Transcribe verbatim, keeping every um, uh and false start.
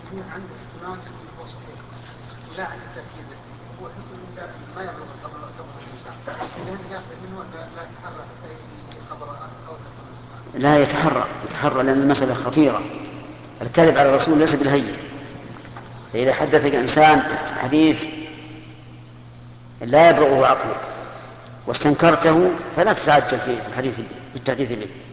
هي عنده احتمال انه هو صحيح ولا عنده تاكيد، هو حكم ما يبلغ قبل قبل الانسان، لانه ياخذ منه لا لا يتحرى حتى يجي خبر او تكون. لا يتحرى يتحرى لأن المسألة خطيرة. الكذب على الرسول ليس بالهين. فإذا حدثك إنسان حديث لا يبلغه عقلك واستنكرته فلا تتعجل في الحديث بالتحديث به.